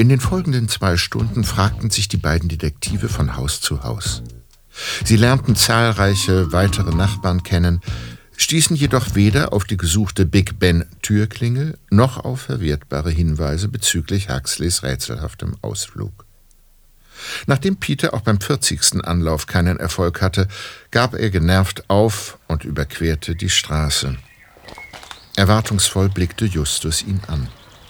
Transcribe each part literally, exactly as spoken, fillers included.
In den folgenden zwei Stunden fragten sich die beiden Detektive von Haus zu Haus. Sie lernten zahlreiche weitere Nachbarn kennen, stießen jedoch weder auf die gesuchte Big Ben-Türklingel noch auf verwertbare Hinweise bezüglich Huxleys rätselhaftem Ausflug. Nachdem Peter auch beim vierzigsten Anlauf keinen Erfolg hatte, gab er genervt auf und überquerte die Straße. Erwartungsvoll blickte Justus ihn an.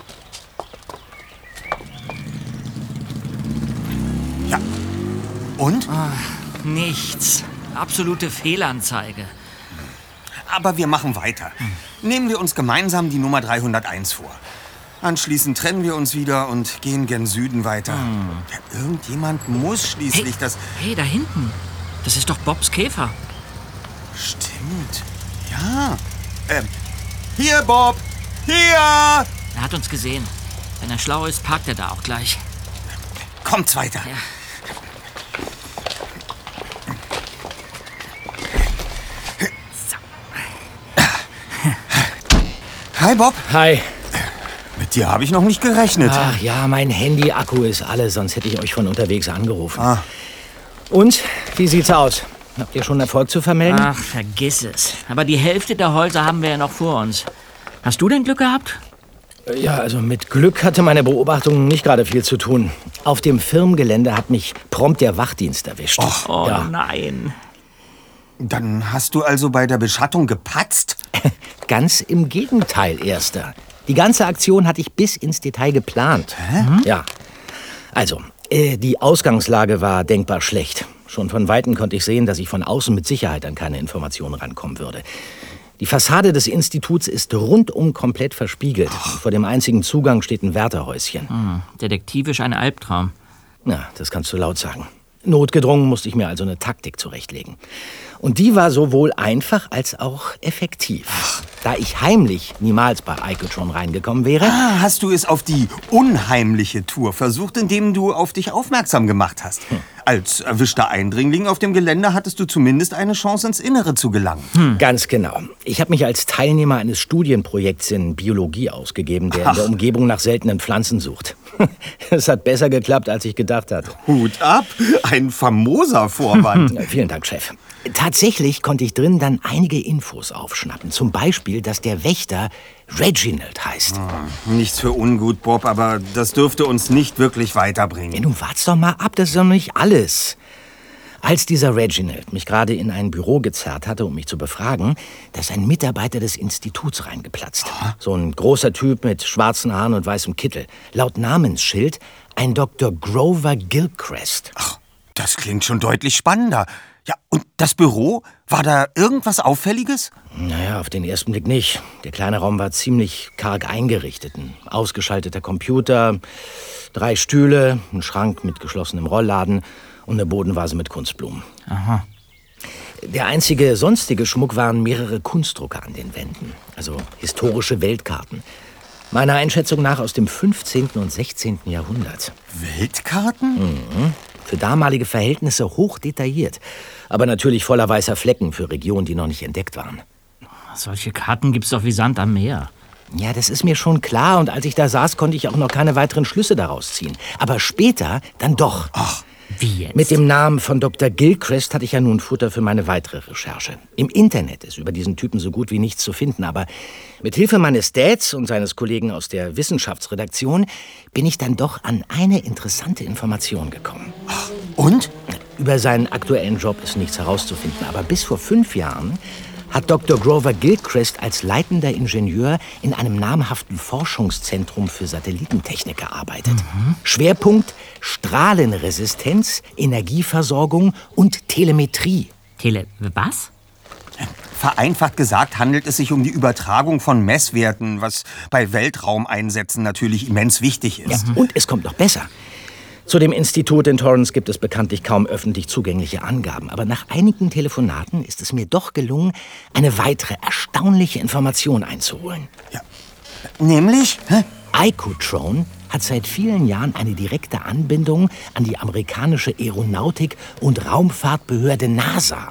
Ja, und? Oh, nichts. Absolute Fehlanzeige. Aber wir machen weiter. Nehmen wir uns gemeinsam die Nummer dreihunderteins vor. Anschließend trennen wir uns wieder und gehen gen Süden weiter. Hm. Ja, irgendjemand muss schließlich hey, das... Hey, da hinten. Das ist doch Bobs Käfer. Stimmt. Ja. Ähm, hier, Bob! Hier! Er hat uns gesehen. Wenn er schlau ist, parkt er da auch gleich. Kommt weiter. Ja. Hi, Bob. Hi. Mit dir habe ich noch nicht gerechnet. Ach ja, mein Handy-Akku ist alle, sonst hätte ich euch von unterwegs angerufen. Ah. Und, wie sieht's aus? Habt ihr schon Erfolg zu vermelden? Ach, vergiss es. Aber die Hälfte der Häuser haben wir ja noch vor uns. Hast du denn Glück gehabt? Ja, also mit Glück hatte meine Beobachtung nicht gerade viel zu tun. Auf dem Firmengelände hat mich prompt der Wachdienst erwischt. Och, oh ja. Nein. Dann hast du also bei der Beschattung gepatzt? Ganz im Gegenteil, Erster. Die ganze Aktion hatte ich bis ins Detail geplant. Hä? Ja. Also, äh, die Ausgangslage war denkbar schlecht. Schon von Weitem konnte ich sehen, dass ich von außen mit Sicherheit an keine Informationen rankommen würde. Die Fassade des Instituts ist rundum komplett verspiegelt. Vor dem einzigen Zugang steht ein Wärterhäuschen. Hm, detektivisch ein Albtraum. Na, das kannst du laut sagen. Notgedrungen musste ich mir also eine Taktik zurechtlegen. Und die war sowohl einfach als auch effektiv. Da ich heimlich niemals bei Icotron reingekommen wäre... Ah, hast du es auf die unheimliche Tour versucht, indem du auf dich aufmerksam gemacht hast. Hm. Als erwischter Eindringling auf dem Gelände hattest du zumindest eine Chance, ins Innere zu gelangen. Hm. Ganz genau. Ich habe mich als Teilnehmer eines Studienprojekts in Biologie ausgegeben, der Ach. in der Umgebung nach seltenen Pflanzen sucht. Es hat besser geklappt, als ich gedacht hatte. Hut ab! Ein famoser Vorwand. Ja, vielen Dank, Chef. Tatsächlich konnte ich drin dann einige Infos aufschnappen. Zum Beispiel, dass der Wächter Reginald heißt. Oh, nichts für ungut, Bob, aber das dürfte uns nicht wirklich weiterbringen. Ja, nun wart's doch mal ab, das ist doch noch nicht alles. Als dieser Reginald mich gerade in ein Büro gezerrt hatte, um mich zu befragen, da ist ein Mitarbeiter des Instituts reingeplatzt. Oh. So ein großer Typ mit schwarzen Haaren und weißem Kittel. Laut Namensschild ein Doktor Grover Gilchrist. Ach, das klingt schon deutlich spannender. Ja, und das Büro? War da irgendwas Auffälliges? Naja, auf den ersten Blick nicht. Der kleine Raum war ziemlich karg eingerichtet. Ein ausgeschalteter Computer, drei Stühle, ein Schrank mit geschlossenem Rollladen und eine Bodenvase mit Kunstblumen. Aha. Der einzige sonstige Schmuck waren mehrere Kunstdrucke an den Wänden. Also historische Weltkarten. Meiner Einschätzung nach aus dem fünfzehnten und sechzehnten Jahrhundert. Weltkarten? Mhm. Für damalige Verhältnisse hoch detailliert. Aber natürlich voller weißer Flecken für Regionen, die noch nicht entdeckt waren. Solche Karten gibt's doch wie Sand am Meer. Ja, das ist mir schon klar. Und als ich da saß, konnte ich auch noch keine weiteren Schlüsse daraus ziehen. Aber später dann doch. Ach, wie jetzt? Mit dem Namen von Doktor Gilchrist hatte ich ja nun Futter für meine weitere Recherche. Im Internet ist über diesen Typen so gut wie nichts zu finden. Aber mit Hilfe meines Dads und seines Kollegen aus der Wissenschaftsredaktion bin ich dann doch an eine interessante Information gekommen. Ach, und? Über seinen aktuellen Job ist nichts herauszufinden. Aber bis vor fünf Jahren hat Doktor Grover Gilchrist als leitender Ingenieur in einem namhaften Forschungszentrum für Satellitentechnik gearbeitet. Mhm. Schwerpunkt Strahlenresistenz, Energieversorgung und Telemetrie. Tele... was? Vereinfacht gesagt handelt es sich um die Übertragung von Messwerten, was bei Weltraumeinsätzen natürlich immens wichtig ist. Ja, und es kommt noch besser. Zu dem Institut in Torrance gibt es bekanntlich kaum öffentlich zugängliche Angaben. Aber nach einigen Telefonaten ist es mir doch gelungen, eine weitere erstaunliche Information einzuholen. Ja. Nämlich? Hä? Icotron hat seit vielen Jahren eine direkte Anbindung an die amerikanische Aeronautik- und Raumfahrtbehörde NASA.